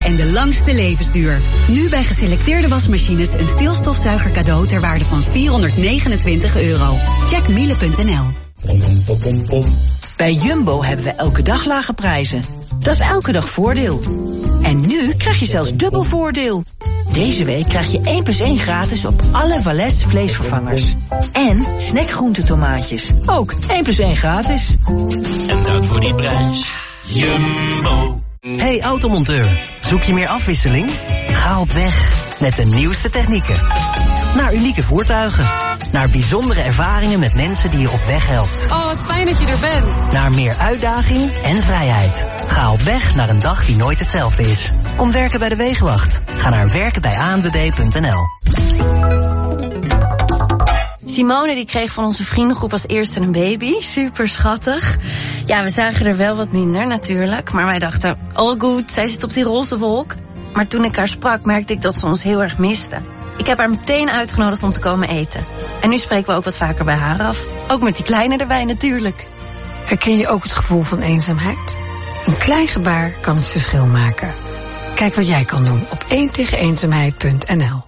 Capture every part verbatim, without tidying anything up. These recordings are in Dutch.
en de langste levensduur. Nu bij geselecteerde wasmachines een stilstofzuiger cadeau ter waarde van vierhonderdnegenentwintig euro. Check miele punt n l. Bij Jumbo hebben we elke dag lage prijzen. Dat is elke dag voordeel. En nu krijg je zelfs dubbel voordeel. Deze week krijg je één plus één gratis op alle Wales vleesvervangers. En snackgroentetomaatjes. Ook één plus één gratis. En dat voor die prijs. Jumbo. Hey automonteur, zoek je meer afwisseling? Ga op weg met de nieuwste technieken. Naar unieke voertuigen. Naar bijzondere ervaringen met mensen die je op weg helpt. Oh, wat fijn dat je er bent. Naar meer uitdaging en vrijheid. Ga op weg naar een dag die nooit hetzelfde is. Kom werken bij de Wegenwacht. Ga naar werken bij a n w b punt n l. Simone die kreeg van onze vriendengroep als eerste een baby. Super schattig. Ja, we zagen er wel wat minder natuurlijk. Maar wij dachten, all good, zij zit op die roze wolk. Maar toen ik haar sprak, merkte ik dat ze ons heel erg miste. Ik heb haar meteen uitgenodigd om te komen eten. En nu spreken we ook wat vaker bij haar af. Ook met die kleine erbij natuurlijk. Herken je ook het gevoel van eenzaamheid? Een klein gebaar kan het verschil maken. Kijk wat jij kan doen op één tegen eenzaamheid punt n l.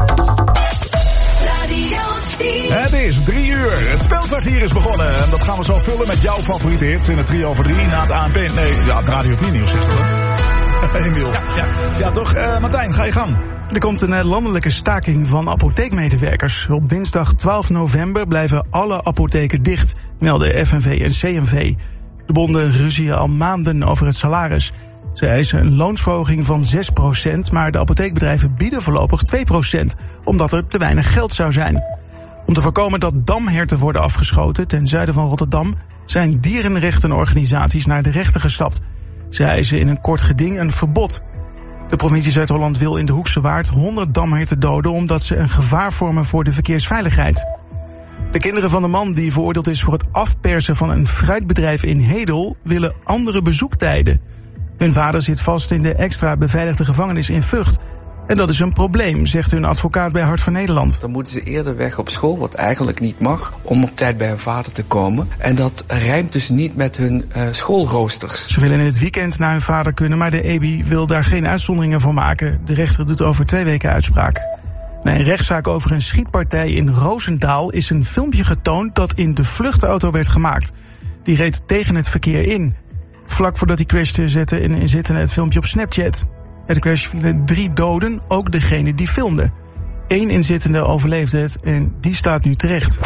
Het is drie uur. Het spelkwartier is begonnen. En dat gaan we zo vullen met jouw favoriete hits in het trio over drie na het A N P. Nee, ja, het Radio tien nieuws is dat, hè? Inmiddels. Ja, ja. ja toch? Uh, Martijn, ga je gang. Er komt een landelijke staking van apotheekmedewerkers. Op dinsdag twaalf november blijven alle apotheken dicht, melden F N V en C N V. De bonden ruzien al maanden over het salaris. Ze eisen een loonsverhoging van zes procent, maar de apotheekbedrijven bieden voorlopig twee procent, omdat er te weinig geld zou zijn. Om te voorkomen dat damherten worden afgeschoten ten zuiden van Rotterdam, zijn dierenrechtenorganisaties naar de rechter gestapt. Ze eisen in een kort geding een verbod. De provincie Zuid-Holland wil in de Hoekse Waard honderd damherten doden omdat ze een gevaar vormen voor de verkeersveiligheid. De kinderen van de man die veroordeeld is voor het afpersen van een fruitbedrijf in Hedel willen andere bezoektijden. Hun vader zit vast in de extra beveiligde gevangenis in Vught. En dat is een probleem, zegt hun advocaat bij Hart van Nederland. Dan moeten ze eerder weg op school, wat eigenlijk niet mag, om op tijd bij hun vader te komen. En dat rijmt dus niet met hun uh, schoolroosters. Ze willen in het weekend naar hun vader kunnen, maar de E B I wil daar geen uitzonderingen voor maken. De rechter doet over twee weken uitspraak. Bij een rechtszaak over een schietpartij in Roosendaal is een filmpje getoond dat in de vluchtauto werd gemaakt. Die reed tegen het verkeer in. Vlak voordat hij crashte zette in inzittende het filmpje op Snapchat. Bij de crash vielen drie doden, ook degene die filmde. Eén inzittende overleefde het en die staat nu terecht.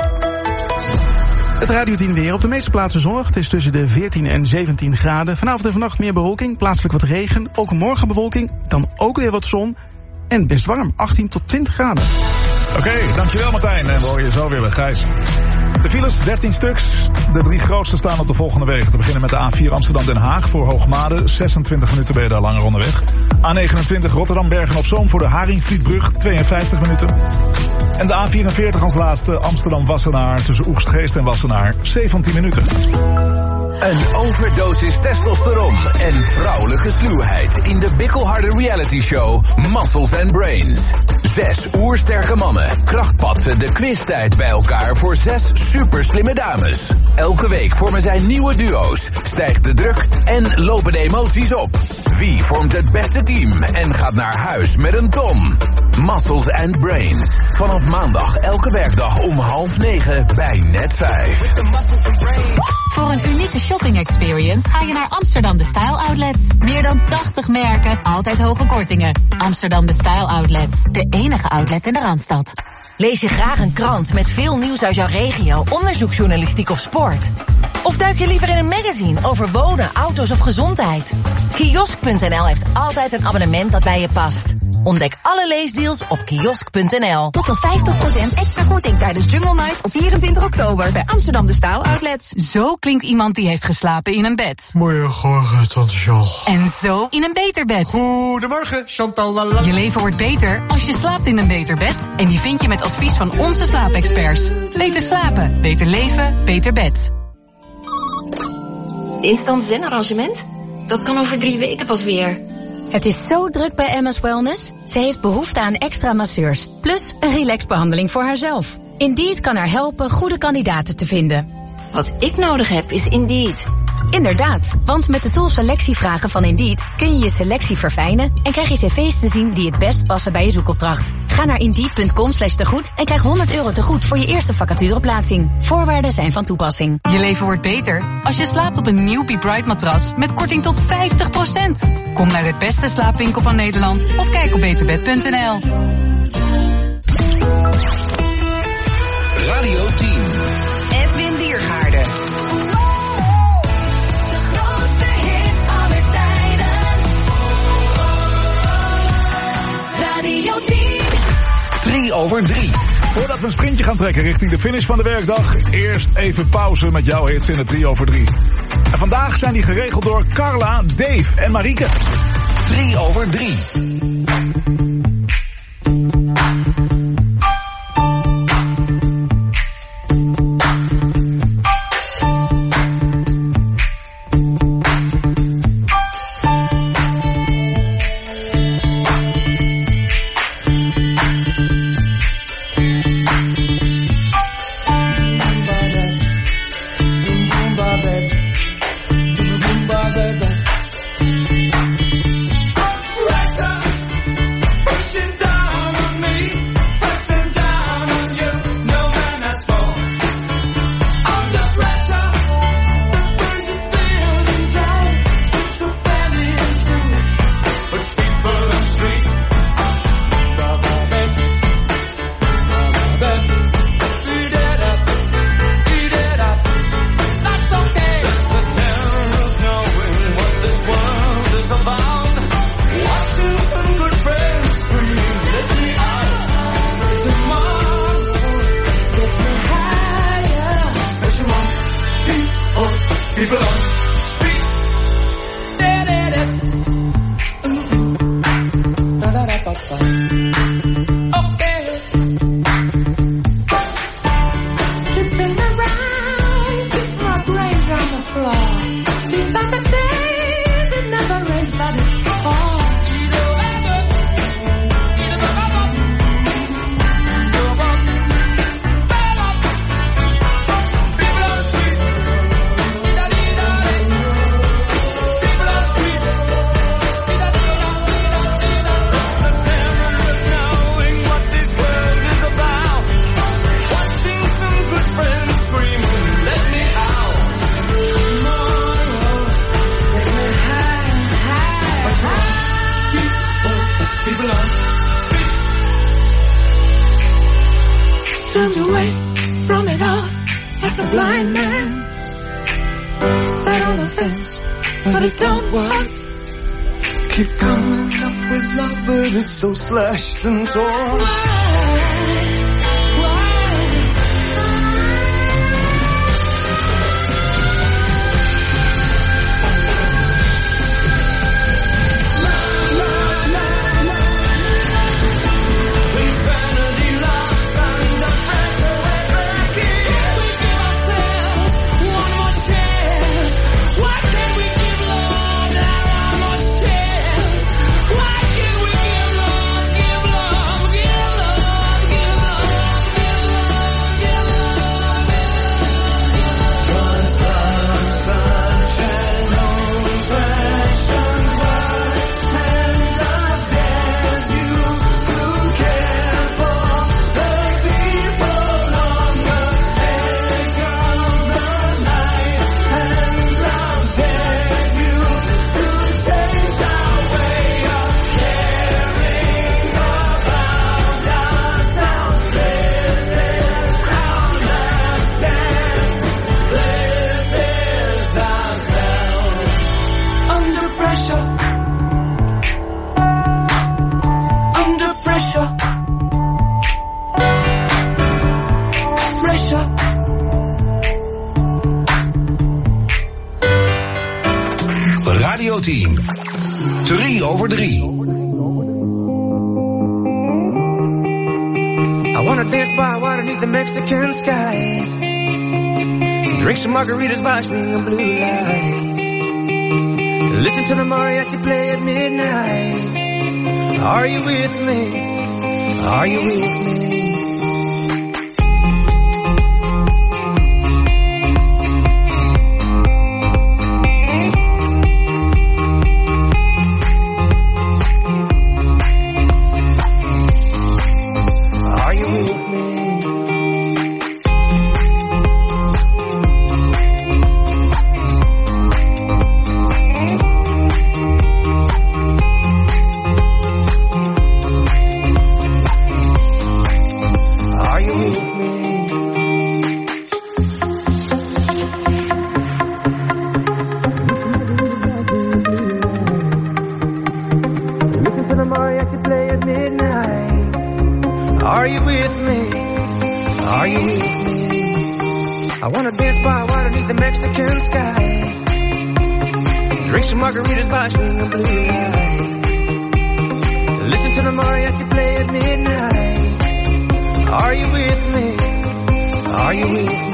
Het Radio tien weer. Op de meeste plaatsen zonnig. Het is tussen de veertien en zeventien graden. Vanavond en vannacht meer bewolking, plaatselijk wat regen. Ook morgen bewolking, dan ook weer wat zon. En best warm, achttien tot twintig graden. Oké, okay, dankjewel Martijn. En we horen je zo weer, Gijs. De files, dertien stuks. De drie grootste staan op de volgende wegen. Te beginnen met de A vier Amsterdam-Den Haag voor Hoogmade. zesentwintig minuten ben je daar langer onderweg. A negenentwintig Rotterdam-Bergen-op-Zoom voor de Haringvlietbrug. tweeënvijftig minuten. En de A vierenveertig als laatste Amsterdam-Wassenaar tussen Oegstgeest en Wassenaar. zeventien minuten. Een overdosis testosteron en vrouwelijke sluwheid in de bikkelharde reality show Muscles and Brains. Zes oersterke mannen krachtpatsen de quiztijd bij elkaar voor zes superslimme dames. Elke week vormen zij nieuwe duo's, stijgt de druk en lopen de emoties op. Wie vormt het beste team en gaat naar huis met een ton? Muscles and Brains. Vanaf maandag elke werkdag om half negen bij Net vijf. Voor een unieke shopping experience ga je naar Amsterdam de Style Outlets. Meer dan tachtig merken, altijd hoge kortingen. Amsterdam de Style Outlets, de enige outlet in de Randstad. Lees je graag een krant met veel nieuws uit jouw regio, onderzoeksjournalistiek of sport? Of duik je liever in een magazine over wonen, auto's of gezondheid? Kiosk punt n l heeft altijd een abonnement dat bij je past. Ontdek alle leesdeals op kiosk punt n l. Tot wel vijftig procent extra korting tijdens Jungle Night op vierentwintig oktober bij Amsterdam de Style Outlets. Zo klinkt iemand die heeft geslapen in een bed. Goedemorgen, tante Jean. En zo in een beter bed. Goedemorgen, Chantal Lala. Je leven wordt beter als je slaapt in een beter bed. En die vind je met advies van onze slaapexperts. Beter slapen, beter leven, beter bed. Instant zen-arrangement? Dat kan over drie weken pas weer. Het is zo druk bij Emma's Wellness. Ze heeft behoefte aan extra masseurs. Plus een relaxbehandeling voor haarzelf. Indeed kan haar helpen goede kandidaten te vinden. Wat ik nodig heb is Indeed. Inderdaad, want met de tool selectievragen van Indeed kun je je selectie verfijnen en krijg je cv's te zien die het best passen bij je zoekopdracht. Ga naar indeed.com slash tegoed en krijg honderd euro tegoed voor je eerste vacatureplaatsing. Voorwaarden zijn van toepassing. Je leven wordt beter als je slaapt op een nieuw Be Bright matras met korting tot vijftig procent. Kom naar de beste slaapwinkel van Nederland of kijk op beterbed punt n l. Radio tien. Edwin Diergaarde. drie over drie. Voordat we een sprintje gaan trekken richting de finish van de werkdag, eerst even pauze met jouw hits in de drie over drie. En vandaag zijn die geregeld door Carla, Dave en Marieke. drie over drie. So slashed and torn. Radio tien. drie over drie. I wanna dance by water beneath the Mexican sky. Drink some margaritas by swinging blue lights. Listen to the mariachi play at midnight. Are you with me? Are you with me? the mariachi play at midnight. Are you with me? Are you with me? I wanna dance by water beneath the Mexican sky. Drink some margaritas by swinging blue lights. Listen to the mariachi play at midnight. Are you with me? Are you with me?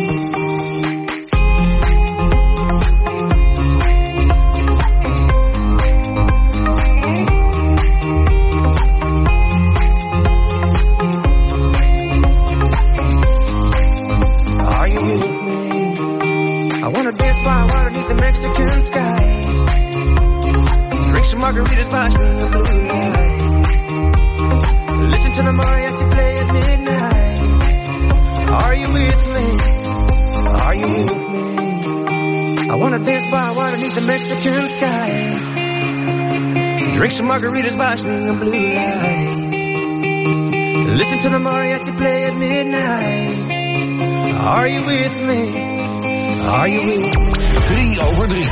Mexican sky. Drink some margaritas by swinging blue lights. Listen to the mariachi play at midnight. Are you with me? Are you with me? I wanna dance by water beneath the Mexican sky. Drink some margaritas by swinging blue lights. Listen to the mariachi play at midnight. Are you with me? Are you with me? Drie over drie.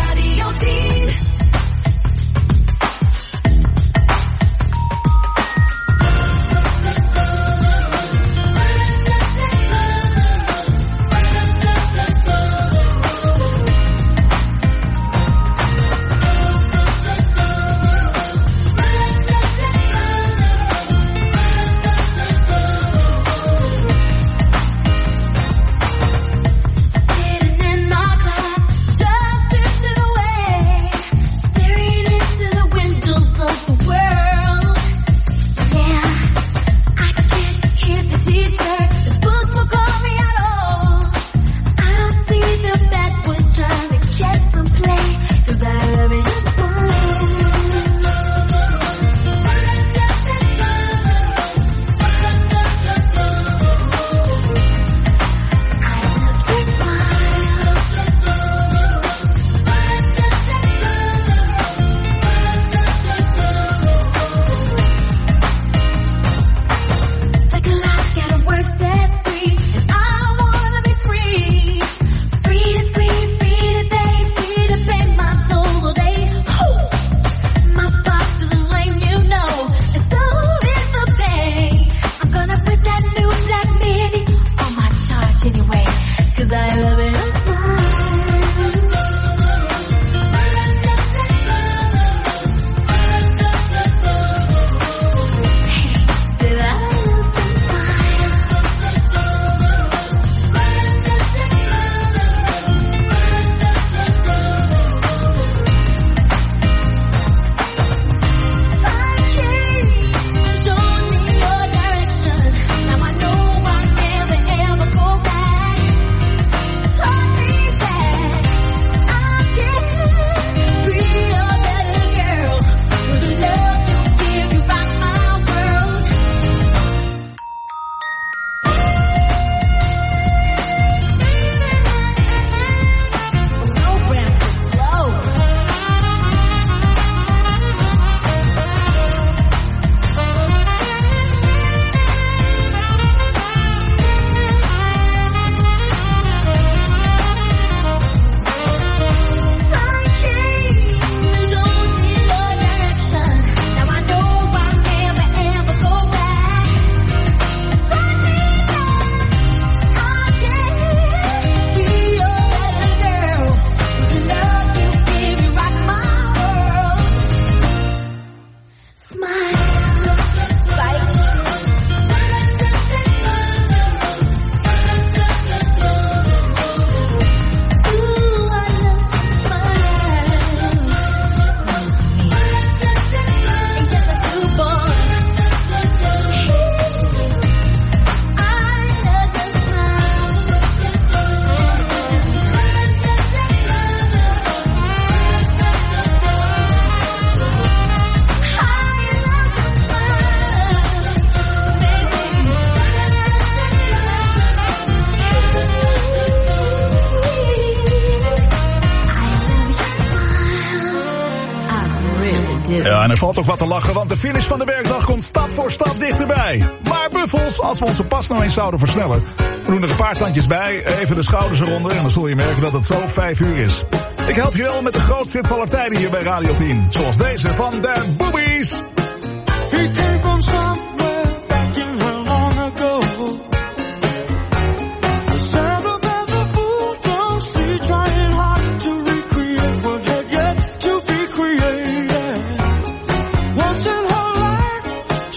Ja, en er valt ook wat te lachen, want de finish van de werkdag komt stap voor stap dichterbij. Maar Buffels, als we onze pas nou eens zouden versnellen, we doen er een paar tandjes bij, even de schouders eronder en dan zul je merken dat het zo vijf uur is. Ik help je wel met de grootste hit aller tijden hier bij Radio tien. Zoals deze van de Boobies.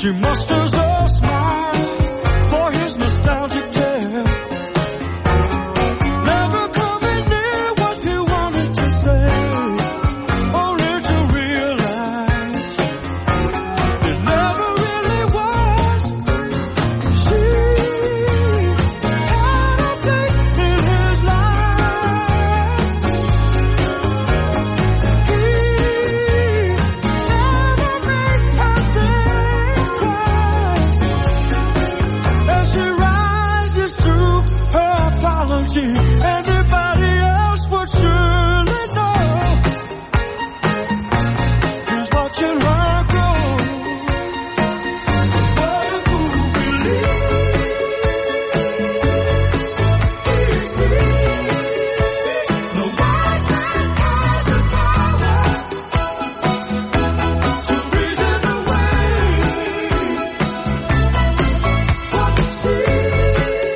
She musters a smile for his nostalgic tale. Never coming near what he wanted to say, only to realize it never really was. She had a place in his life. He never made her think twice. As she rises to her apology, anybody else would surely know who's watching her go. What a fool believes he sees. The wise man has the power to reason away what he sees.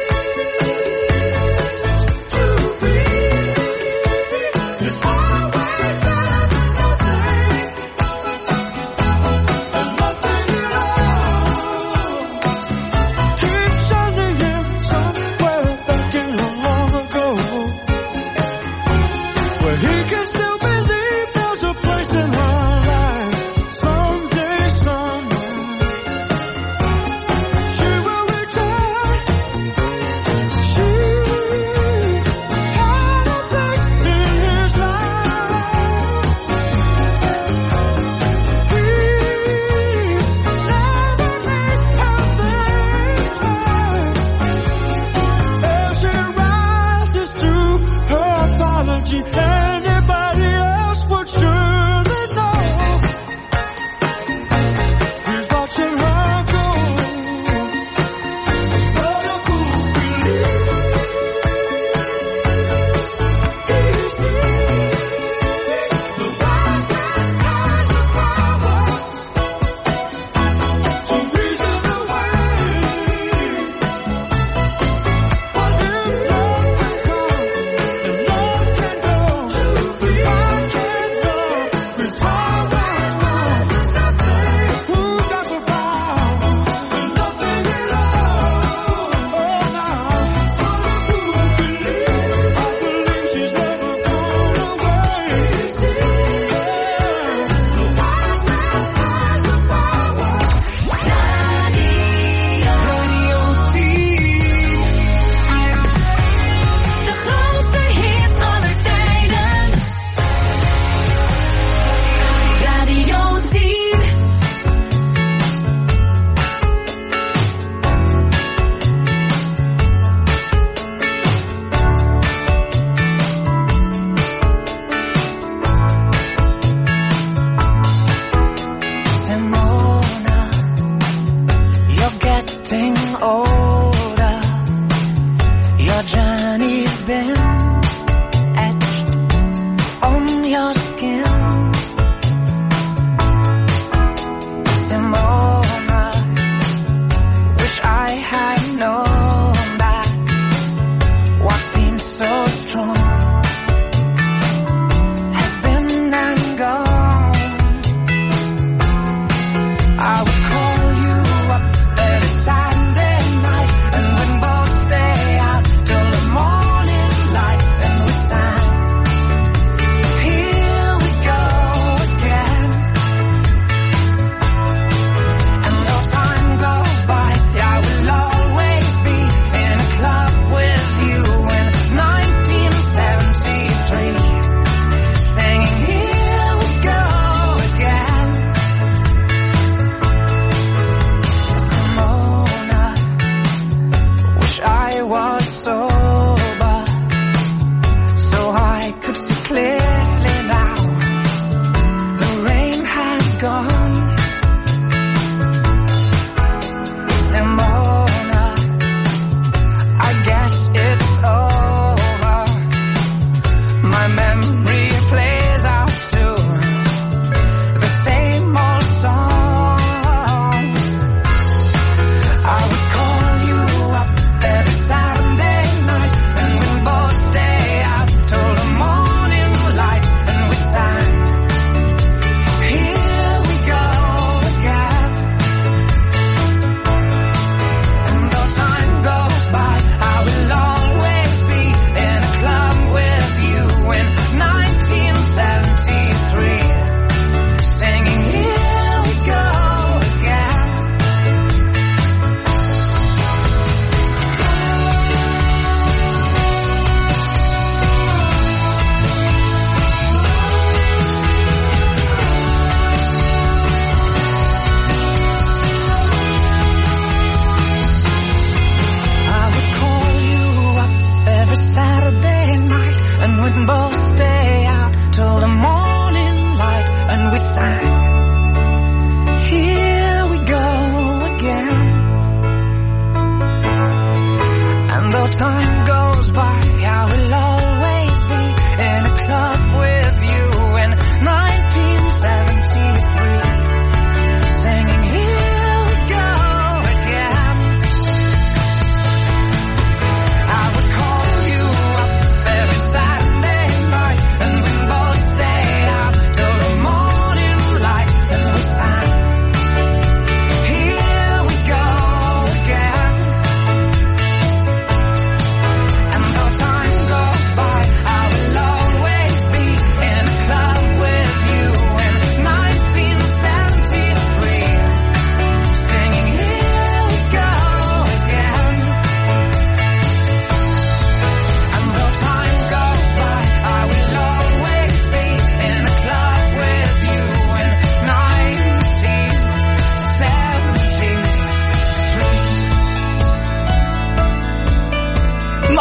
To read is always better than nothing, and nothing at all. Keep sending him somewhere back in long ago, where he can still believe there's a place in her life. Someday, somewhere, she will return. She had a place in his life. He never made her think twice. As she rises to her apology, anybody else would surely know he's watching her go. What a fool believes he sees. The wise man has the power to reason away what if love can come and love can go. I can't love with time that's wrong. Nothing. Who got the power and nothing at all? Oh, now what a fool believes. I believe she's never gone away. The wise man has the power. Radio tien. De grootste hits aller tijden. Radio tien. Simona, you're getting older. Your journey's been etched on your skin. Simona, wish I had known that what seems so strong has been and gone. I would call you up every Saturday night.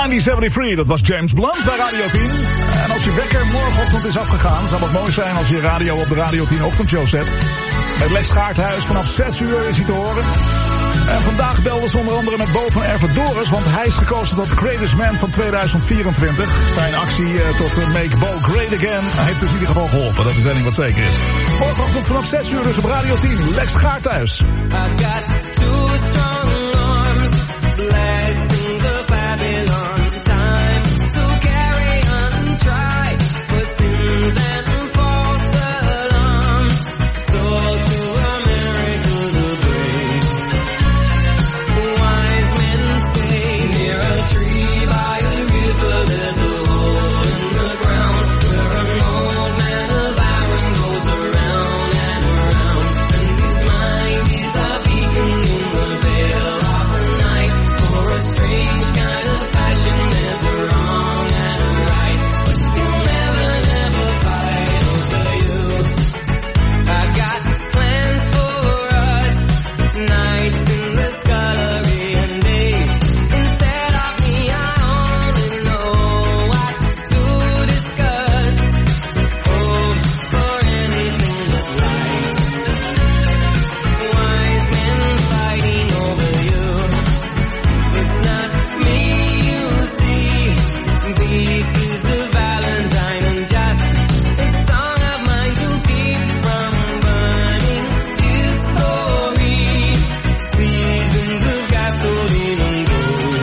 negentien zevenentachtig, dat was James Blunt bij Radio tien. En als je wekker morgenochtend is afgegaan, zou het mooi zijn als je radio op de Radio tien ochtendshow zet. Met Lex Gaarthuis vanaf zes uur is hij te horen. En vandaag belden ze onder andere met Bo van Ervedoris, want hij is gekozen tot Greatest Man van tweeduizend vierentwintig. Zijn actie uh, tot uh, Make Bo Great Again heeft dus in ieder geval geholpen. Dat is één ding wat zeker is. Morgenochtend vanaf zes uur dus op Radio tien. Lex Gaarthuis. I got two strong arms, blessing the Babylon. Time to carry on, try for sins and false alarms. So to America the brave, wise men say near a tree by a river there's a hole in the ground where an old man of iron goes around and around, and his mind is a beacon in the veil of the night. For a strange kind of fashion there's a wrong and a right, but you'll never, never fight over you. I got plans for us, nights in the scullery and days. Instead of me I only know what to discuss. Oh, for anything that's right. Wise men fighting over you. It's not me you see. This is a Valentine and just a song of mine to keep from burning this story. Seasons of gasoline and gold.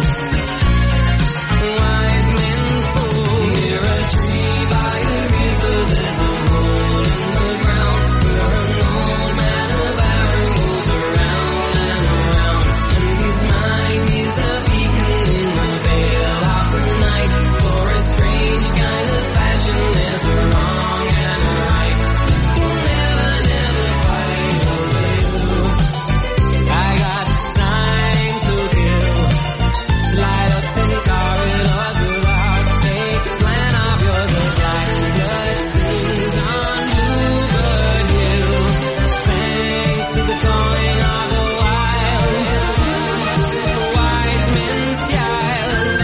Wise men fall near a tree by a river. There's a hole in the ground where an old man of iron goes around and around, and his mind is a beacon in the veil of the night. For a strange kind of fashion there's a wrong and a right. You'll never, never fight over you. I got time to kill. Slide up to the corridors without a plan of yours. A black blood sings on Bluebird Hill. Thanks to the calling of the wild, the wise men's child.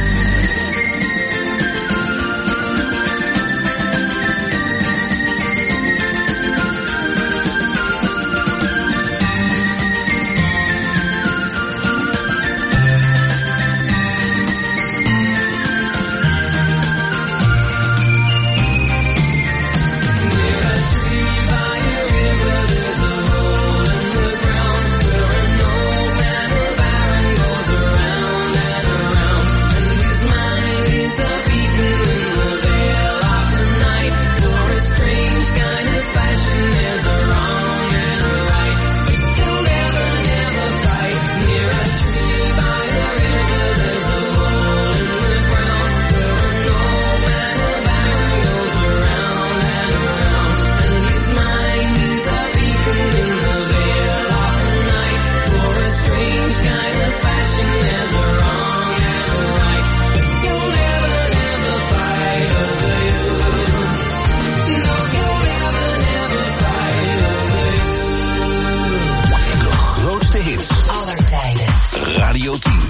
Near a tree by a river there's a hole in the ground where an old man of iron goes around and around, and his mind is a beacon in the veil of the night. For a strange kind of fashion there's a wrong and a right, but you'll never, never fight. Near a tree by a river there's a hole in the ground where an old man of iron goes around and around, and his mind is a beacon in the veil of the night. For a strange kind of fashion there's a wrong and a right, but you'll never, never fight over you. No, you'll never, never fight over you. De grootste hits Aller tijden. Radio tien.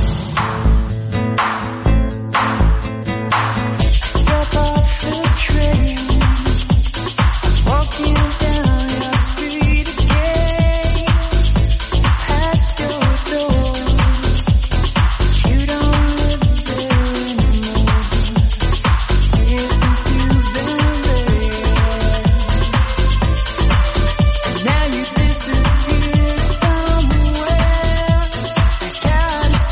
Step off the train, walking down your street again, past your door. You don't live there anymore. Years since you've been there, and now you disappeared somewhere. I gotta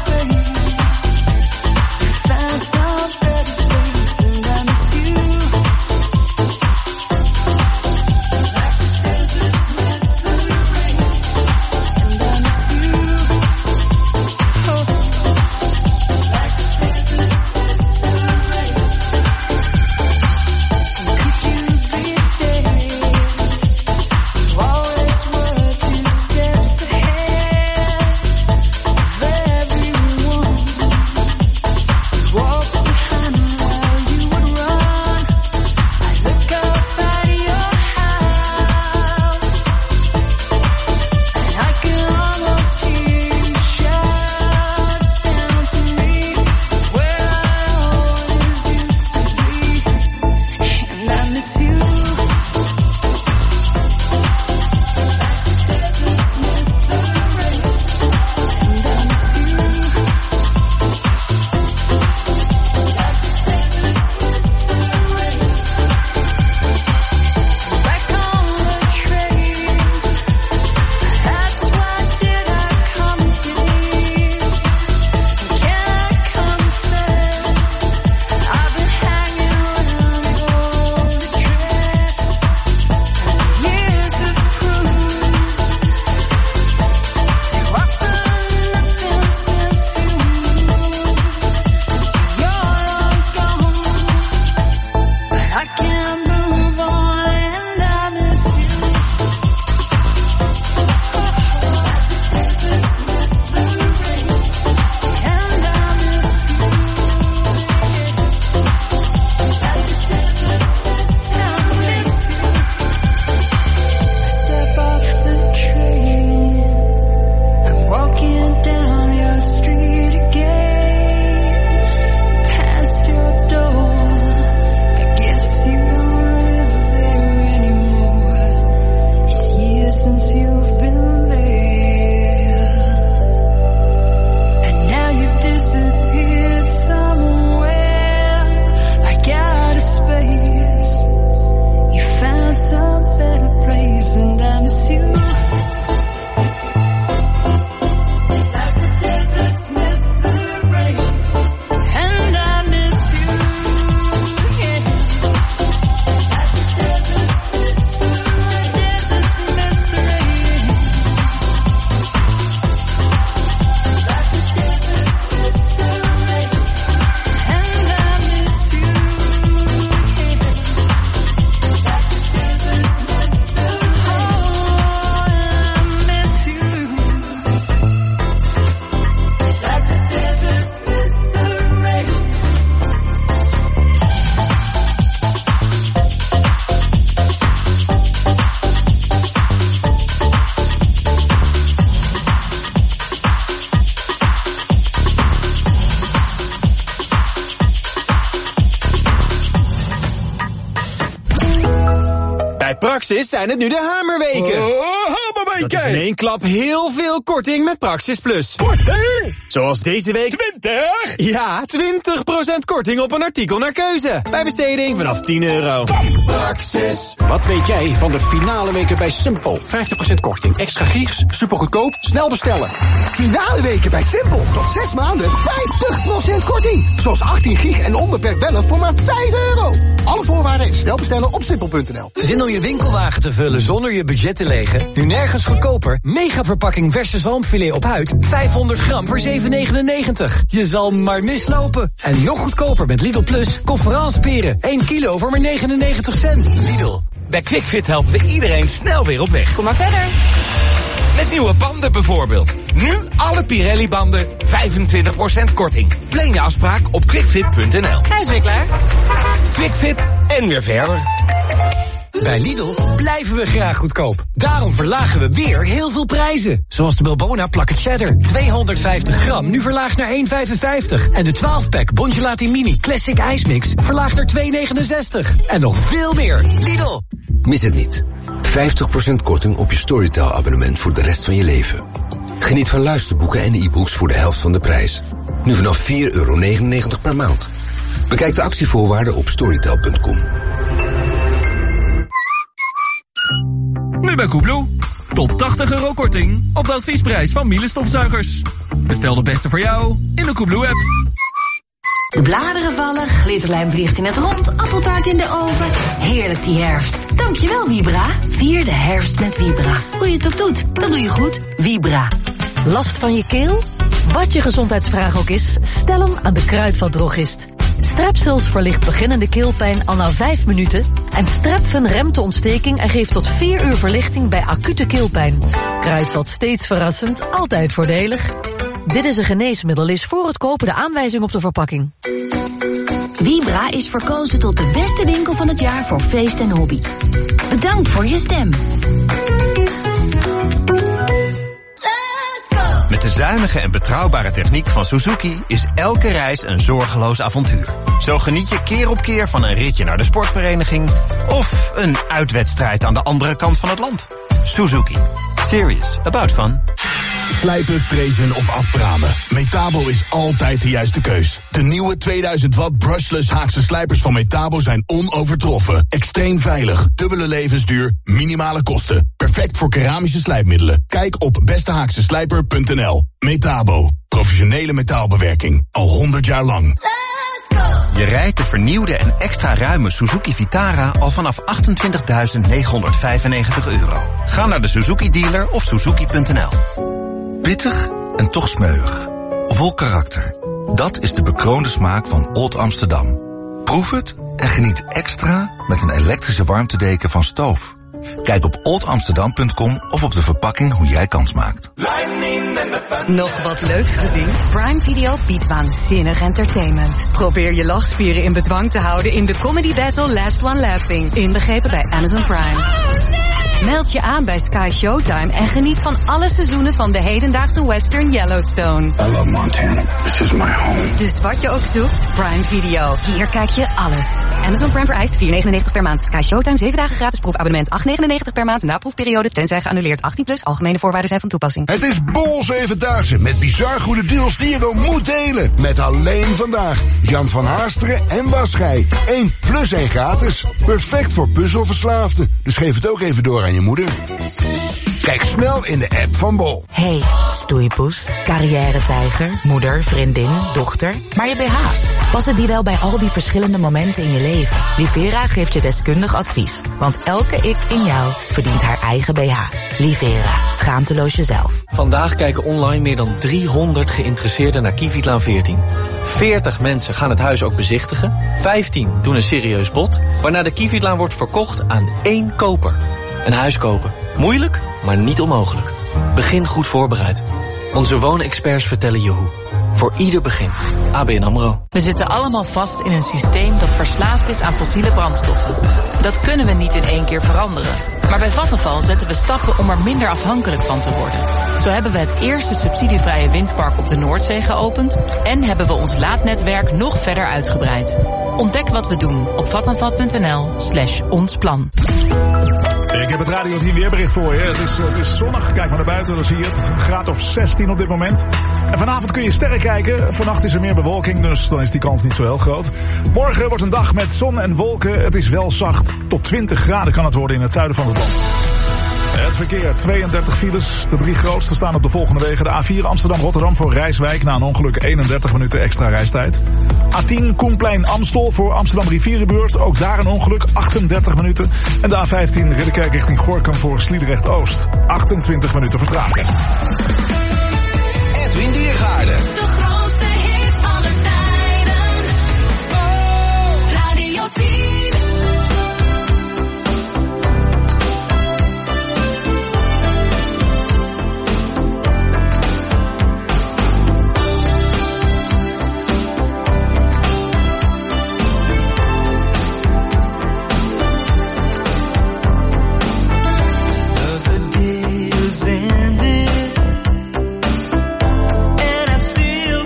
Praxis zijn het nu de hamerweken. Oh, hamerweken! Dat is in één klap heel veel korting met Praxis Plus. Korting? Zoals deze week... twintig? Ja, twintig procent korting op een artikel naar keuze. Bij besteding vanaf tien euro. Praxis. Wat weet jij van de finale weken bij Simpel? vijftig procent korting, extra gigs, supergoedkoop, snel bestellen. Finale weken bij Simpel. Tot zes maanden vijftig procent korting. Zoals achttien gig en onbeperkt bellen voor maar vijf euro. Alle voorwaarden en snel bestellen op simpel punt n l. Zin om je winkelwagen te vullen zonder je budget te legen? Nu nergens goedkoper. Mega verpakking verse zalmfilet op huid. vijfhonderd gram voor zeven negenennegentig. Je zal maar mislopen. En nog goedkoper met Lidl Plus. Conferansperen. één kilo voor maar negenennegentig cent. Lidl. Bij QuickFit helpen we iedereen snel weer op weg. Kom maar verder. Met nieuwe banden bijvoorbeeld. Nu alle Pirelli-banden vijfentwintig procent korting. Plan je afspraak op quickfit punt n l. Hij is weer klaar. QuickFit en weer verder. Bij Lidl blijven we graag goedkoop. Daarom verlagen we weer heel veel prijzen. Zoals de Bilbona plakken cheddar. tweehonderdvijftig gram, nu verlaagd naar één vijfenvijftig. En de twaalf pack Bongelati Mini Classic Ice Mix verlaagd naar twee negenenzestig. En nog veel meer. Lidl. Mis het niet. vijftig procent korting op je Storytel-abonnement voor de rest van je leven. Geniet van luisterboeken en e-books voor de helft van de prijs. Nu vanaf vier euro negenennegentig per maand. Bekijk de actievoorwaarden op storytel punt com. Nu bij Koebloe. Tot tachtig euro korting op de adviesprijs van Miele stofzuigers. Bestel de beste voor jou in de Koebloe-app. De bladeren vallen, glitterlijm vliegt in het rond, appeltaart in de oven. Heerlijk die herfst. Dankjewel Vibra. Vier de herfst met Vibra. Hoe je het ook doet, dat doe je goed. Vibra. Last van je keel? Wat je gezondheidsvraag ook is, stel hem aan de Kruidvatdrogist. Strepsils verlicht beginnende keelpijn al na vijf minuten. En Strepfen remt de ontsteking en geeft tot vier uur verlichting bij acute keelpijn. Kruidvat steeds verrassend, altijd voordelig. Dit is een geneesmiddel, is voor het kopen de aanwijzing op de verpakking. Vibra is verkozen tot de beste winkel van het jaar voor feest en hobby. Bedankt voor je stem. Met de zuinige en betrouwbare techniek van Suzuki is elke reis een zorgeloos avontuur. Zo geniet je keer op keer van een ritje naar de sportvereniging of een uitwedstrijd aan de andere kant van het land. Suzuki. Serious about fun. Slijpen, frezen of afbramen. Metabo is altijd de juiste keus. De nieuwe tweeduizend watt brushless Haagse slijpers van Metabo zijn onovertroffen. Extreem veilig, dubbele levensduur, minimale kosten. Perfect voor keramische slijpmiddelen. Kijk op beste haagse slijper punt n l. Metabo. Professionele metaalbewerking. Al honderd jaar lang. Je rijdt de vernieuwde en extra ruime Suzuki Vitara al vanaf achtentwintigduizend negenhonderdvijfennegentig euro. Ga naar de Suzuki dealer of suzuki punt n l. Pittig en toch smeuig. Vol karakter. Dat is de bekroonde smaak van Old Amsterdam. Proef het en geniet extra met een elektrische warmtedeken van Stoof. Kijk op old amsterdam punt com of op de verpakking hoe jij kans maakt. Nog wat leuks gezien? Prime Video biedt waanzinnig entertainment. Probeer je lachspieren in bedwang te houden in de Comedy Battle Last One Laughing. Inbegrepen bij Amazon Prime. Meld je aan bij Sky Showtime en geniet van alle seizoenen van de hedendaagse western Yellowstone. I love Montana. This is my home. Dus wat je ook zoekt, Prime Video. Hier kijk je alles. Amazon Prime vereist vier negenennegentig per maand. Sky Showtime zeven dagen gratis proefabonnement acht negenennegentig per maand. Na proefperiode tenzij geannuleerd. achttien plus. Algemene voorwaarden zijn van toepassing. Het is Bol Zevendaagse met bizar goede deals die je gewoon moet delen. Met alleen vandaag Jan van Haasteren en Waschij. één plus één gratis. Perfect voor puzzelverslaafden. Dus geef het ook even door aan je moeder. Kijk snel in de app van Bol. Hey, stoeipoes, carrière-tijger, moeder, vriendin, dochter. Maar je B H's, passen die wel bij al die verschillende momenten in je leven? Livera geeft je deskundig advies. Want elke ik in jou verdient haar eigen B H. Livera, schaamteloos jezelf. Vandaag kijken online meer dan driehonderd geïnteresseerden naar Kivitlaan veertien. veertig mensen gaan het huis ook bezichtigen. vijftien doen een serieus bod. Waarna de Kivitlaan wordt verkocht aan één koper. Een huis kopen. Moeilijk, maar niet onmogelijk. Begin goed voorbereid. Onze woonexperts vertellen je hoe. Voor ieder begin. A B N AMRO. We zitten allemaal vast in een systeem dat verslaafd is aan fossiele brandstoffen. Dat kunnen we niet in één keer veranderen. Maar bij Vattenfall zetten we stappen om er minder afhankelijk van te worden. Zo hebben we het eerste subsidievrije windpark op de Noordzee geopend en hebben we ons laadnetwerk nog verder uitgebreid. Ontdek wat we doen op vattenfall punt n l slash ons plan. Ik heb het Radio tien weerbericht voor je. Het is, het is zonnig, kijk maar naar buiten, dan zie je het. Een graad of zestien op dit moment. En vanavond kun je sterren kijken. Vannacht is er meer bewolking, dus dan is die kans niet zo heel groot. Morgen wordt een dag met zon en wolken. Het is wel zacht. Tot twintig graden kan het worden in het zuiden van het land. Het verkeer, tweeëndertig files. De drie grootste staan op de volgende wegen. De A vier Amsterdam-Rotterdam voor Rijswijk. Na een ongeluk eenendertig minuten extra reistijd. A tien Koenplein-Amstel voor Amsterdam-Rivierenbuurt. Ook daar een ongeluk, achtendertig minuten. En de A vijftien Ridderkerk richting Gorinchem voor Sliedrecht-Oost. achtentwintig minuten vertraging. Edwin Diergaarde. De grootste hits aller tijden. Oh, Radio tien. Ended, and I still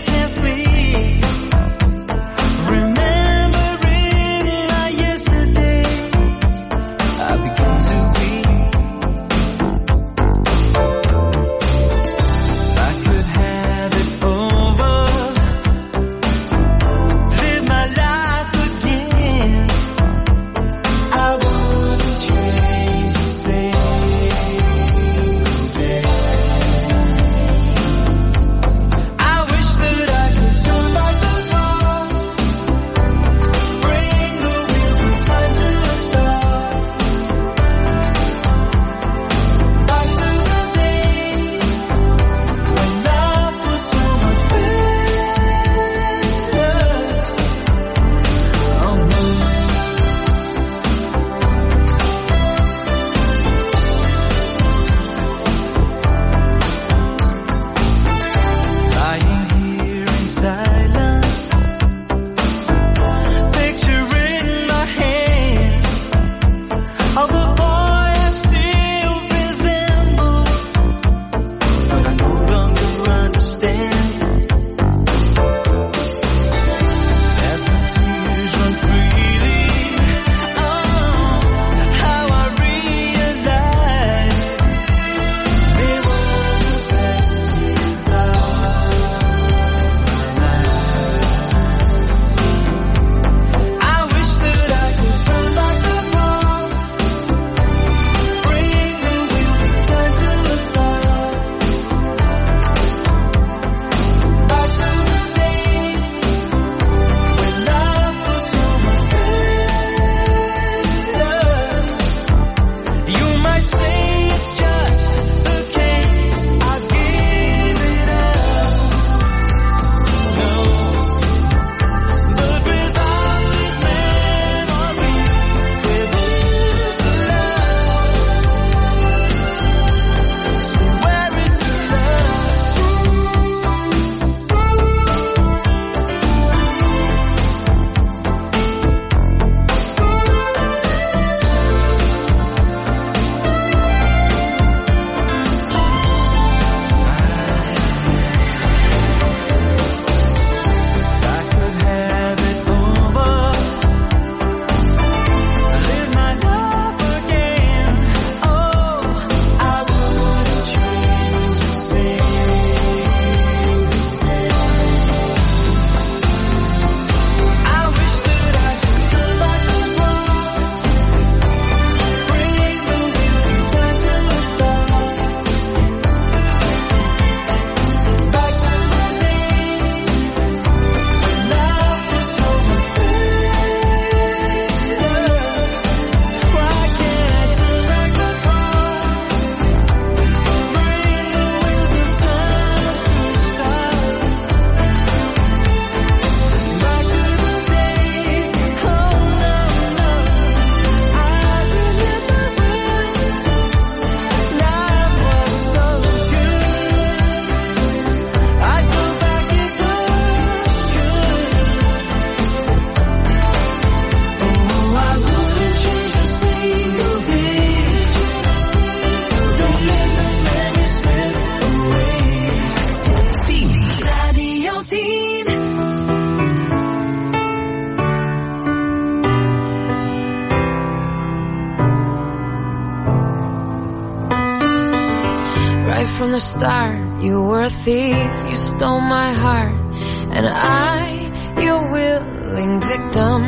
from the start. You were a thief, you stole my heart, and I, your willing victim.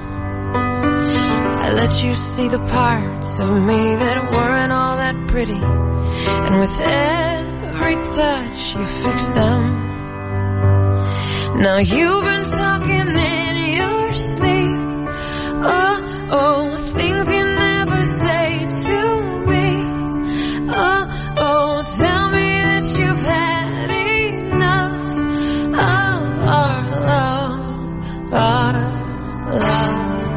I let you see the parts of me that weren't all that pretty, and with every touch you fixed them. Now you've been talking in your sleep, oh, oh, things you never say to me, oh, oh, tell me that you've had enough of our love, our love.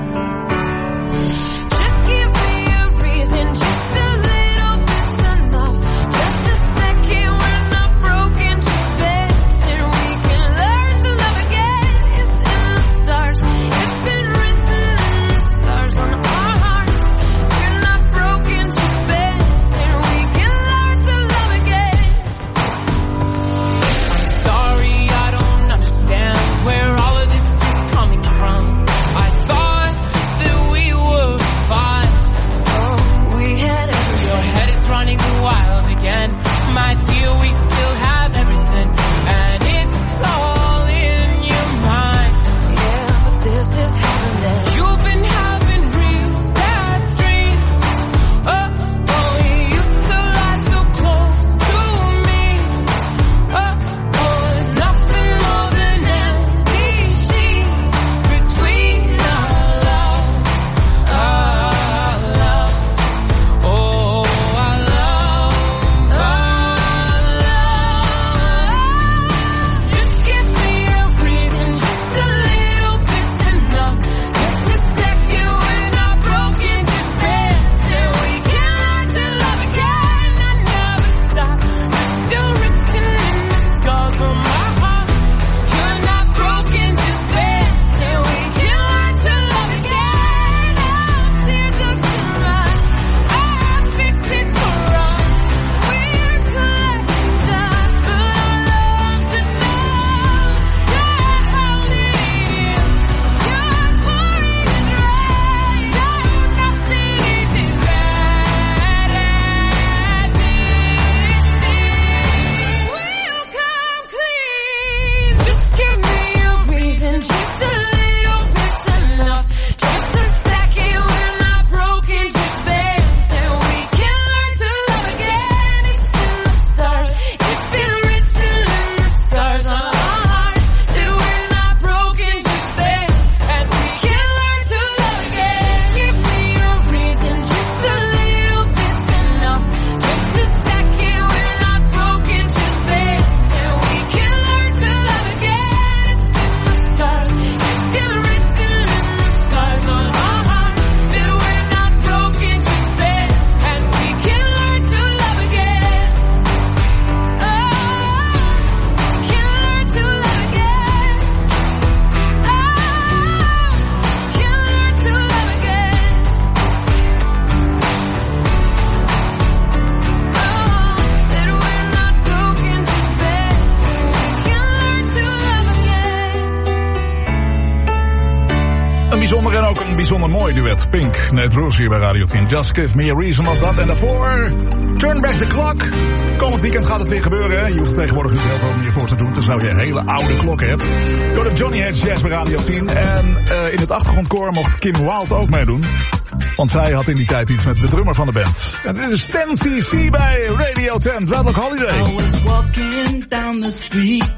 Bijzonder mooi duet. Pink, Nate Ruess hier bij Radio tien. Just Give Me A Reason was dat. En daarvoor Turn Back The Clock. Komend weekend gaat het weer gebeuren. Hè? Je hoeft er tegenwoordig niet heel veel meer voor te doen. Terwijl je een hele oude klok hebt. Door de Johnny Hedge Jazz bij Radio tien. En uh, in het achtergrondkoor mocht Kim Wilde ook meedoen. Want zij had in die tijd iets met de drummer van de band. En dit is ten C C bij Radio tien. Dreadlock Holiday. I was walking down the street,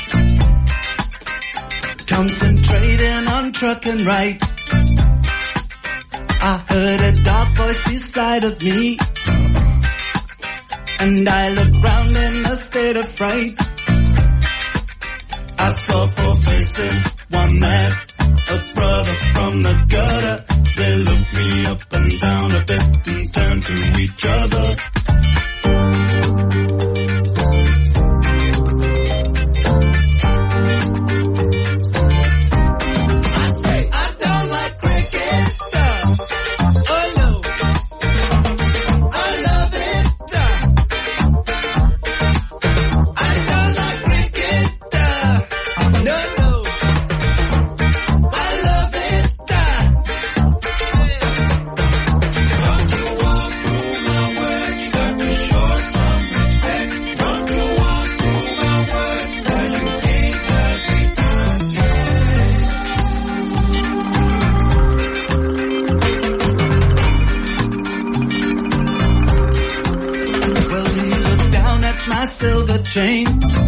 concentrating on truck and right. I heard a dark voice beside of me, and I looked round in a state of fright. I saw four faces, one man, a brother from the gutter. They looked me up and down a bit and turned to each other. Show chain.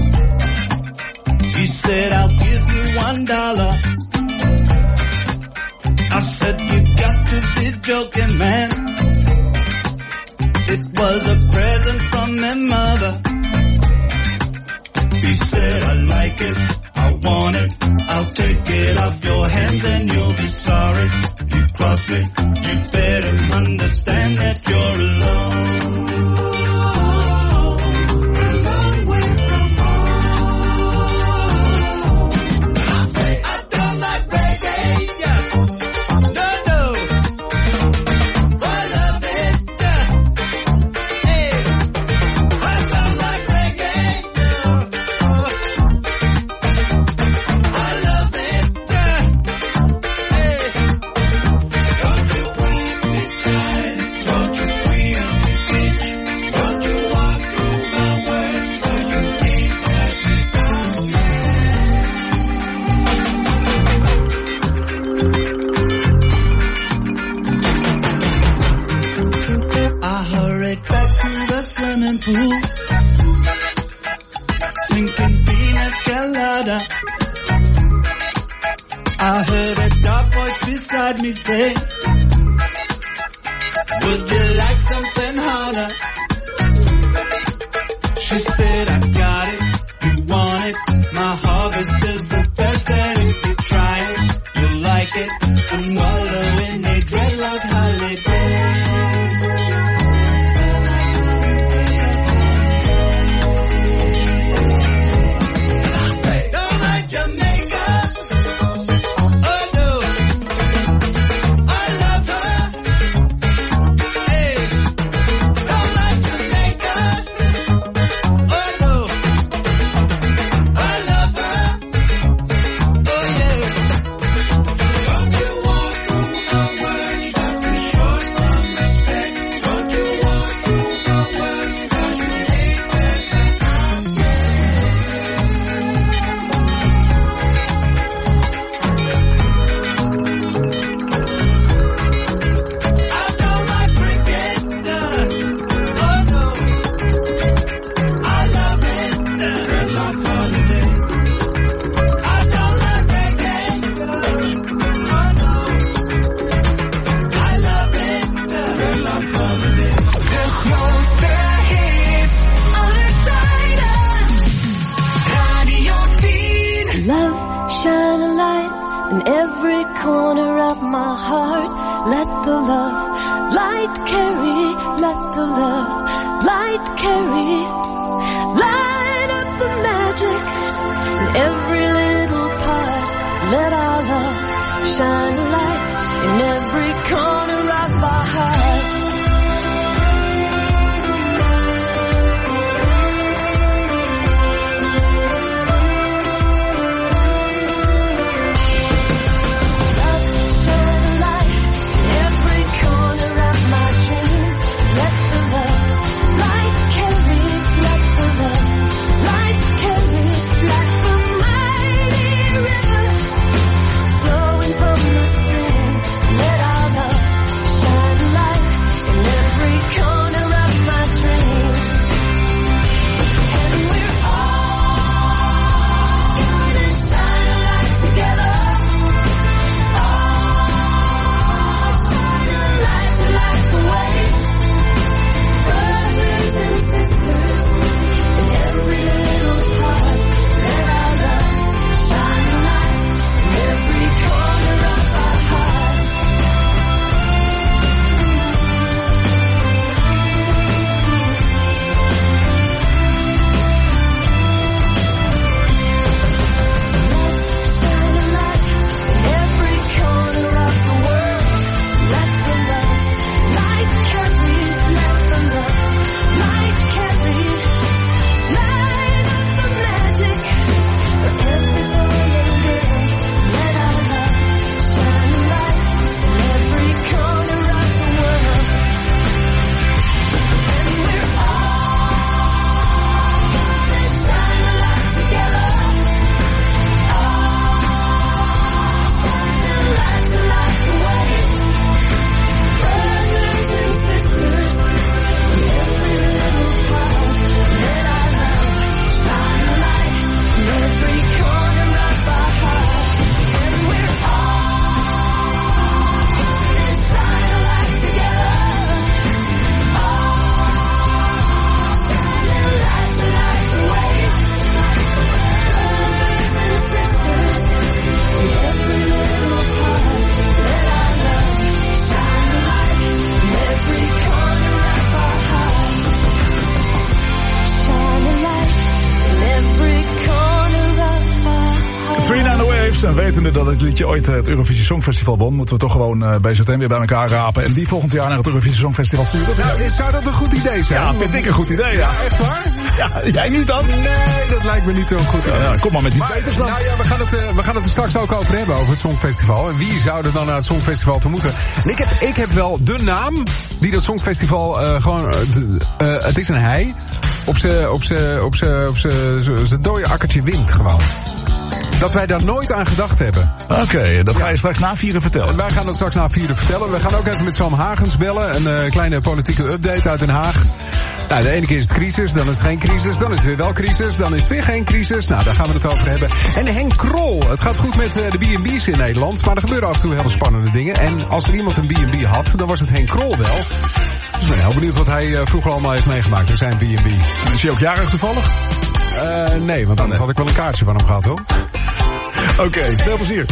He said, I'll give you one dollar. I said, you got to be joking, man. It was a present from my mother. He said, I like it, I want it, I'll take it off your hands and you'll be sorry. You crossed me, you better understand that you're alone. Pool, sinking pina colada. I heard a dark voice beside me say, would you like something harder? She said, I got it, you want it, my harvest is the best, and if you try it, you'll like it, and wallow in a dreadlock holiday. Let En wetende dat het liedje ooit het Eurovisie Songfestival won, moeten we toch gewoon uh, B Z N weer bij elkaar rapen. En die volgend jaar naar het Eurovisie Songfestival sturen. Nou, zou dat een goed idee zijn? Ja, vind ik een goed idee, ja. Ja, echt waar? Ja, jij niet dan? Nee, dat lijkt me niet zo'n goed idee. Ja, ja, kom maar met iets beters dan. Nou ja, we gaan, het, uh, we gaan het er straks ook over hebben, over het Songfestival. En wie zou er dan naar het Songfestival te moeten? En ik heb, ik heb wel de naam die dat Songfestival uh, gewoon... Uh, uh, het is een hij. Op zijn op zijn op zijn op zijn dode akkertje wint gewoon. Dat wij daar nooit aan gedacht hebben. Oké, okay, dat ga je straks na vieren vertellen. En wij gaan dat straks na vieren vertellen. We gaan ook even met Sam Hagens bellen. Een uh, kleine politieke update uit Den Haag. Nou, de ene keer is het crisis, dan is het geen crisis. Dan is het weer wel crisis, dan is het weer geen crisis. Nou, daar gaan we het over hebben. En Henk Krol. Het gaat goed met uh, de B en B's in Nederland. Maar er gebeuren af en toe hele spannende dingen. En als er iemand een B en B had, dan was het Henk Krol wel. Dus ik ben heel benieuwd wat hij uh, vroeger allemaal heeft meegemaakt in zijn B en B. Is hij ook jarig toevallig? Uh, nee, want anders had ik wel een kaartje van hem gehad, hoor. Oké, okay, veel plezier.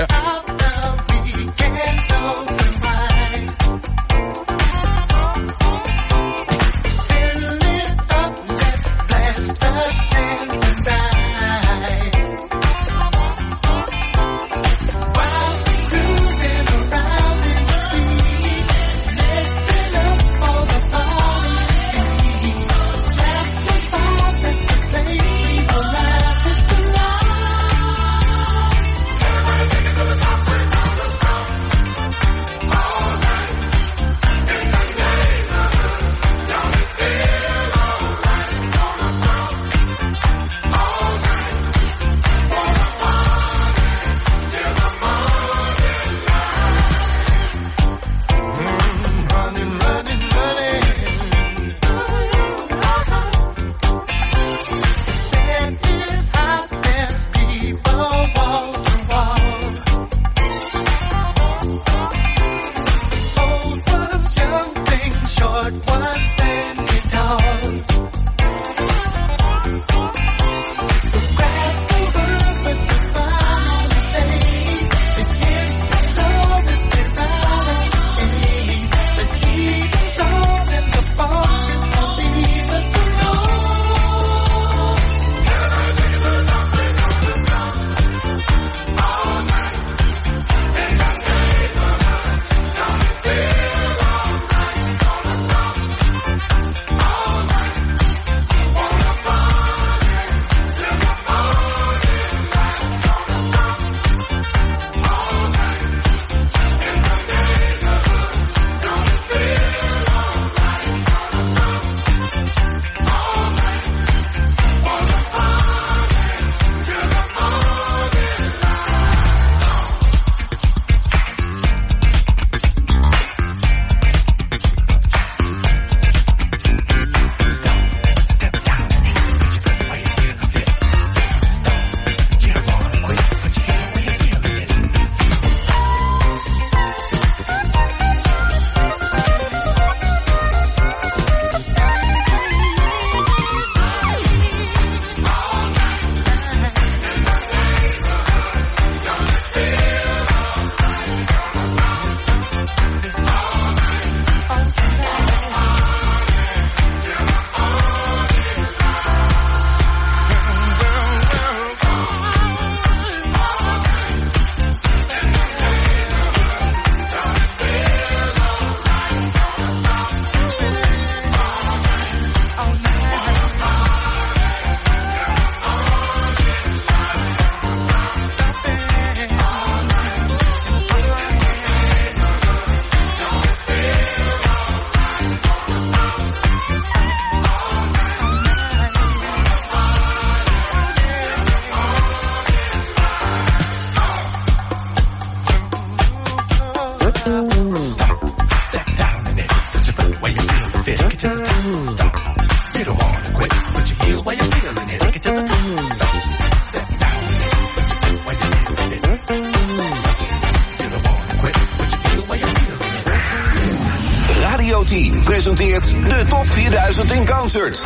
Presenteert de Top vierduizend in Concert.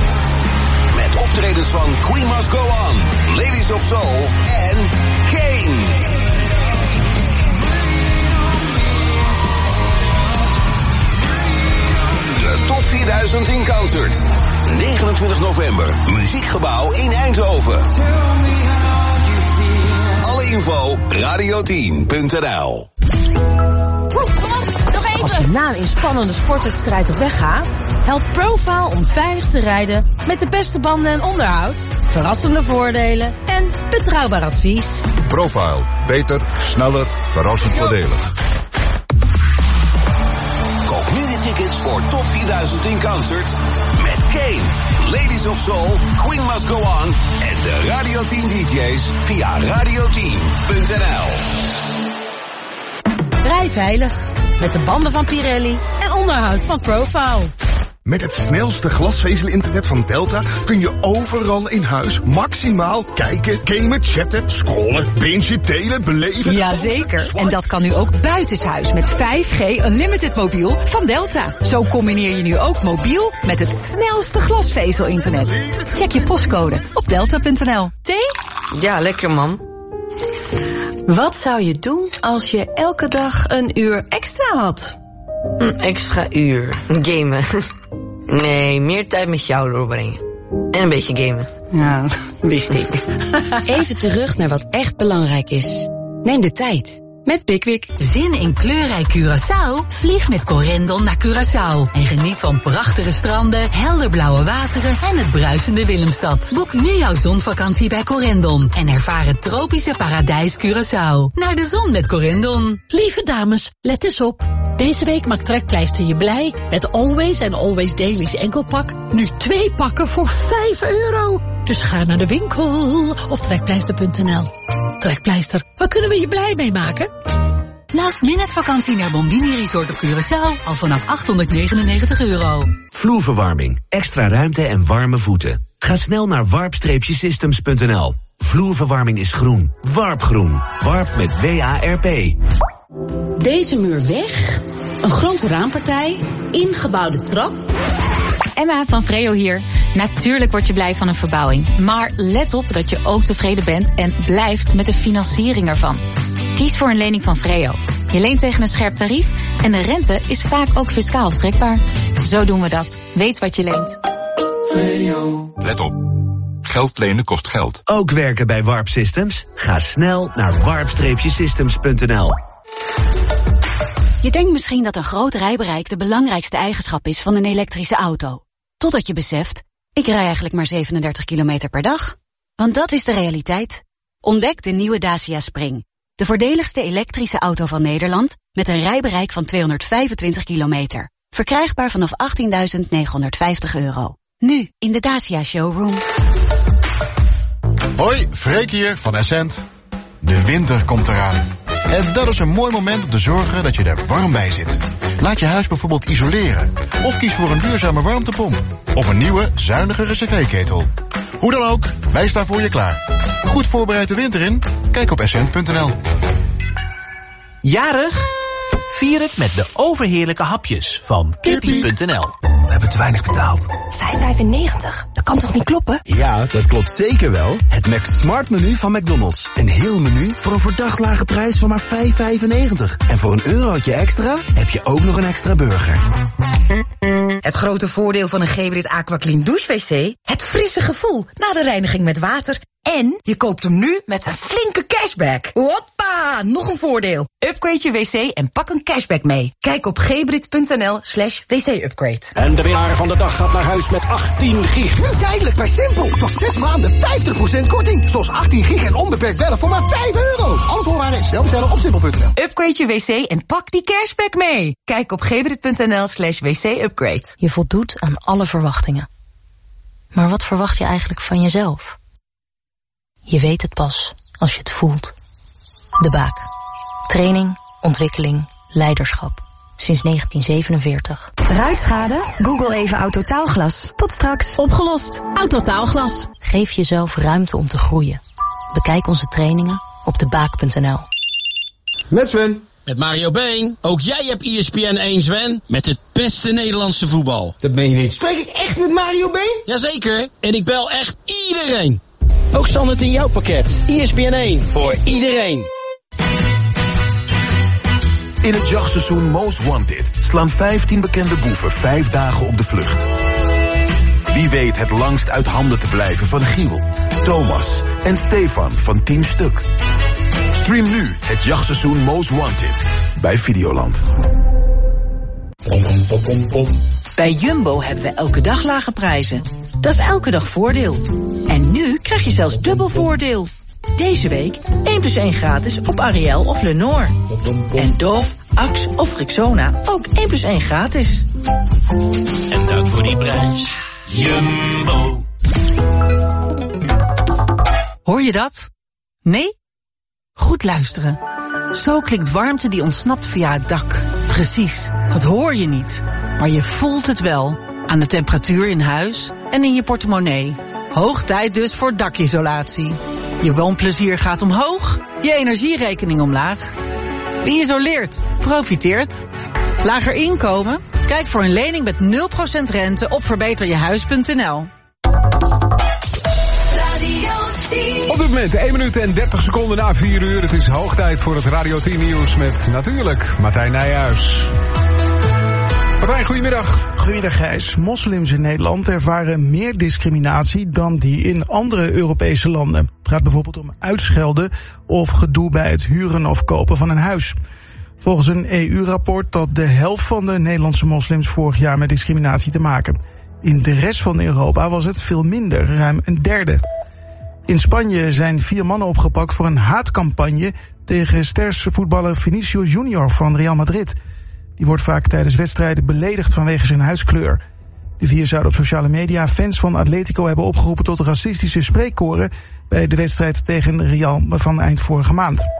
Met optredens van Queen Must Go On, Ladies of Soul en Kane. De Top vierduizend in Concert. negenentwintig november, Muziekgebouw in Eindhoven. Alle info info radio tien punt n l. Als je na een inspannende sportwedstrijd op weg gaat, helpt Profile om veilig te rijden met de beste banden en onderhoud, verrassende voordelen en betrouwbaar advies. Profile. Beter, sneller, verrassend voordelig. Koop nu je tickets voor Top vierduizend in Concert met Kane, Ladies of Soul, Queen Must Go On en de Radio tien D J's via radio tien punt n l. Rij veilig met de banden van Pirelli en onderhoud van Profile. Met het snelste glasvezel-internet van Delta kun je overal in huis maximaal kijken, gamen, chatten, scrollen, bingen, delen, beleven. Jazeker, en dat kan nu ook buitenshuis met vijf G Unlimited mobiel van Delta. Zo combineer je nu ook mobiel met het snelste glasvezel-internet. Check je postcode op delta punt n l. Thee? Ja, lekker man. Wat zou je doen als je elke dag een uur extra had? Een extra uur. Gamen. Nee, meer tijd met jou doorbrengen. En een beetje gamen. Ja, wist ik. Even terug naar wat echt belangrijk is. Neem de tijd. Met Pickwick. Zin in kleurrijk Curaçao? Vlieg met Corendon naar Curaçao. En geniet van prachtige stranden, helderblauwe wateren en het bruisende Willemstad. Boek nu jouw zonvakantie bij Corendon. En ervaar het tropische paradijs Curaçao. Naar de zon met Corendon. Lieve dames, let eens op. Deze week maakt Trekpleister je blij met Always en Always Daily's enkelpak. Nu twee pakken voor vijf euro. Dus ga naar de winkel of trekpleister punt n l. Trekpleister, waar kunnen we je blij mee maken? Last minute vakantie naar Bombini Resort op Curaçao al vanaf achthonderdnegenennegentig euro. Vloerverwarming, extra ruimte en warme voeten. Ga snel naar warp systems punt n l. Vloerverwarming is groen. Warpgroen. Warp met W A R P. Deze muur weg, een grote raampartij, ingebouwde trap. Emma van Vreo hier. Natuurlijk word je blij van een verbouwing. Maar let op dat je ook tevreden bent en blijft met de financiering ervan. Kies voor een lening van Vreo. Je leent tegen een scherp tarief en de rente is vaak ook fiscaal aftrekbaar. Zo doen we dat. Weet wat je leent. Let op. Geld lenen kost geld. Ook werken bij Warp Systems? Ga snel naar warp systems punt n l. Je denkt misschien dat een groot rijbereik de belangrijkste eigenschap is van een elektrische auto. Totdat je beseft, ik rij eigenlijk maar zevenendertig kilometer per dag. Want dat is de realiteit. Ontdek de nieuwe Dacia Spring. De voordeligste elektrische auto van Nederland met een rijbereik van tweehonderdvijfentwintig kilometer. Verkrijgbaar vanaf achttienduizend negenhonderdvijftig euro. Nu in de Dacia Showroom. Hoi, Freek hier van Essent. De winter komt eraan. En dat is een mooi moment om te zorgen dat je er warm bij zit. Laat je huis bijvoorbeeld isoleren. Of kies voor een duurzame warmtepomp. Of een nieuwe, zuinigere cv-ketel. Hoe dan ook, wij staan voor je klaar. Goed voorbereid de winter in? Kijk op essent punt n l. Jarig? Vier het met de overheerlijke hapjes van kippie punt n l. We hebben te weinig betaald. vijf vijfennegentig. Dat kan toch niet kloppen? Ja, dat klopt zeker wel. Het Mac Smart menu van McDonald's. Een heel menu voor een verdacht lage prijs van maar vijf vijfennegentig. En voor een eurotje extra heb je ook nog een extra burger. Het grote voordeel van een Geberit AquaClean douche-wc? Het frisse gevoel na de reiniging met water. En je koopt hem nu met een flinke cashback. Hoppa, nog een voordeel. Upgrade je wc en pak een cashback mee. Kijk op gebrit punt n l slash wc-upgrade. En de winnaar van de dag gaat naar huis met achttien gig. Nu tijdelijk bij Simpel. Tot zes maanden vijftig procent korting. Zoals achttien gig en onbeperkt bellen voor maar vijf euro. Alle voorwaarden en snel bestellen op simpel punt n l. Upgrade je wc en pak die cashback mee. Kijk op gebrit punt n l slash wc-upgrade. Je voldoet aan alle verwachtingen. Maar wat verwacht je eigenlijk van jezelf? Je weet het pas als je het voelt. De Baak. Training, ontwikkeling, leiderschap. Sinds negentien zevenenveertig. Ruitschade? Google even Autotaalglas. Tot straks. Opgelost. Autotaalglas. Geef jezelf ruimte om te groeien. Bekijk onze trainingen op de baak punt n l. Met Sven. Met Mario Been. Ook jij hebt E S P N één, Sven. Met het beste Nederlandse voetbal. Dat meen je niet. Spreek ik echt met Mario Been? Jazeker. En ik bel echt iedereen. Ook standaard in jouw pakket. E S P N één. Voor iedereen. In het jachtseizoen Most Wanted slaan vijftien bekende boeven vijf dagen op de vlucht. Wie weet het langst uit handen te blijven van Giel, Thomas en Stefan van Team Stuk. Stream nu het jachtseizoen Most Wanted bij Videoland. Bij Jumbo hebben we elke dag lage prijzen. Dat is elke dag voordeel. En nu krijg je zelfs dubbel voordeel. Deze week één plus één gratis op Ariel of Lenore. En Dove, Axe of Rexona ook één plus één gratis. En dat voor die prijs. Jumbo. Hoor je dat? Nee? Goed luisteren. Zo klinkt warmte die ontsnapt via het dak. Precies, dat hoor je niet. Maar je voelt het wel. Aan de temperatuur in huis en in je portemonnee. Hoog tijd dus voor dakisolatie. Je woonplezier gaat omhoog, je energierekening omlaag. Wie isoleert, profiteert. Lager inkomen? Kijk voor een lening met nul procent rente op verbeterjehuis punt n l. Op dit moment één minuut en dertig seconden na vier uur. Het is hoog tijd voor het Radio tien Nieuws met natuurlijk Martijn Nijhuis. Martijn, goedemiddag. Goedemiddag, Gijs. Moslims in Nederland ervaren meer discriminatie dan die in andere Europese landen. Het gaat bijvoorbeeld om uitschelden of gedoe bij het huren of kopen van een huis. Volgens een E U-rapport had de helft van de Nederlandse moslims vorig jaar met discriminatie te maken. In de rest van Europa was het veel minder, ruim een derde. In Spanje zijn vier mannen opgepakt voor een haatcampagne tegen stervoetballer Vinicius Junior van Real Madrid. Die wordt vaak tijdens wedstrijden beledigd vanwege zijn huidskleur. De vier zouden op sociale media fans van Atletico hebben opgeroepen tot racistische spreekkoren bij de wedstrijd tegen Real van eind vorige maand.